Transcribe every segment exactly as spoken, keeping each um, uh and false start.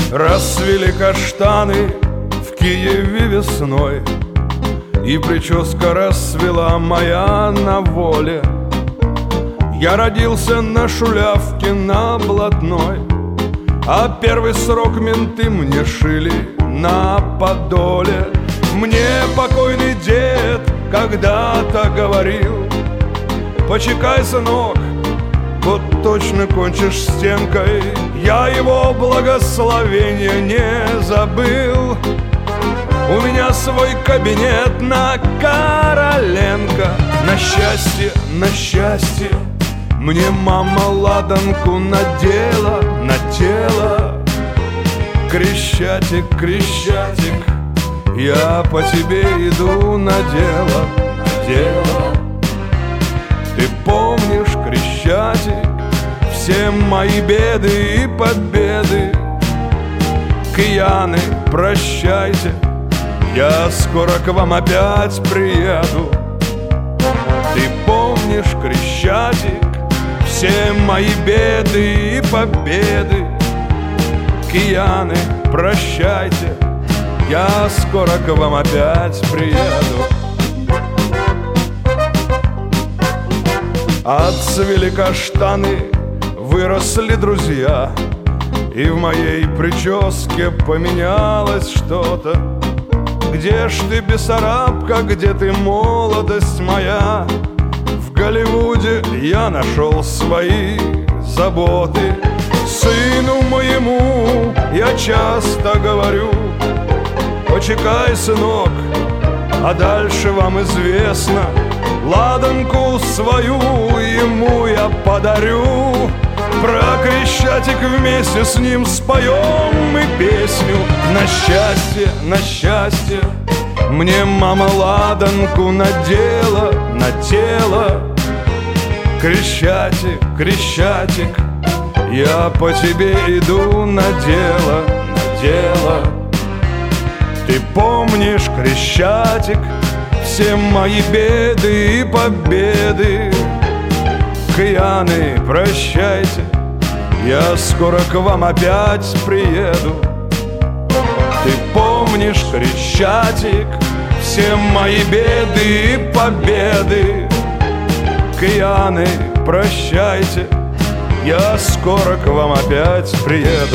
Расцвели каштаны в Киеве весной, и прическа расцвела моя на воле. Я родился на Шулявке, на Блатной, а первый срок менты мне шили на Подоле. Мне покойный дед когда-то говорил: почекай, сынок, вот точно кончишь стенкой. Я его благословения не забыл. У меня свой кабинет на Короленко. На счастье, на счастье, мне мама ладанку надела на тело. Крещатик, Крещатик, я по тебе иду на дело, на дело. Ты помнишь, Крещатик, все мои беды и победы? Кияны, прощайте, я скоро к вам опять приеду. Ты помнишь, Крещатик, все мои беды и победы? Кияны, прощайте, я скоро к вам опять приеду. Отцвели каштаны, выросли друзья, и в моей прическе поменялось что-то. Где ж ты, Бессарабка, где ты, молодость моя? В Голливуде я нашел свои заботы. Сыну моему я часто говорю: почекай, сынок, а дальше вам известно. Ладанку свою ему я подарю. Про Крещатик вместе с ним споем мы песню. На счастье, на счастье, мне мама ладанку надела на тело. Крещатик, Крещатик, я по тебе иду на дело, на дело. Ты помнишь, Крещатик, все мои беды и победы? Кияны, прощайте, я скоро к вам опять приеду. Ты помнишь, Крещатик, все мои беды и победы? Кияны, прощайте, я скоро к вам опять приеду.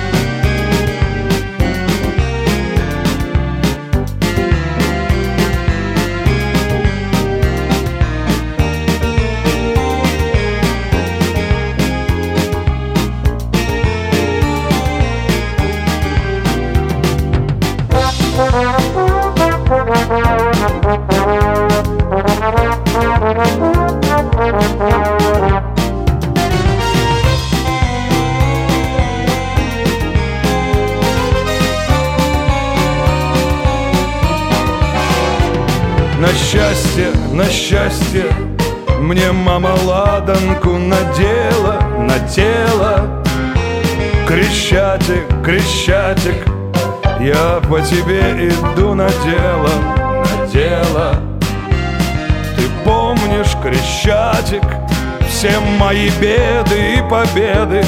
На счастье, на счастье, мне мама ладанку надела на тело. Крещатик, Крещатик, я по тебе иду на дело, на дело. Ты помнишь, Крещатик, все мои беды и победы?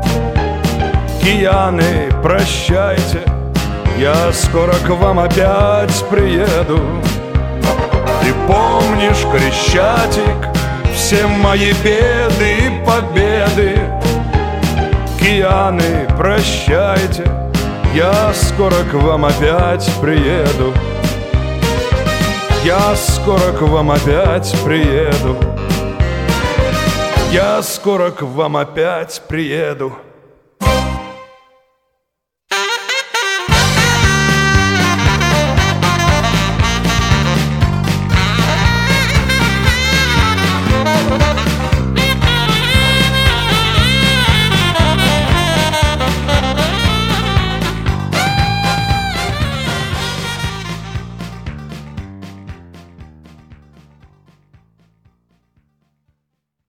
Кияны, прощайте, я скоро к вам опять приеду. Ты помнишь, Крещатик, все мои беды и победы? Кияны, прощайте, я скоро к вам опять приеду. Я скоро к вам опять приеду. Я скоро к вам опять приеду.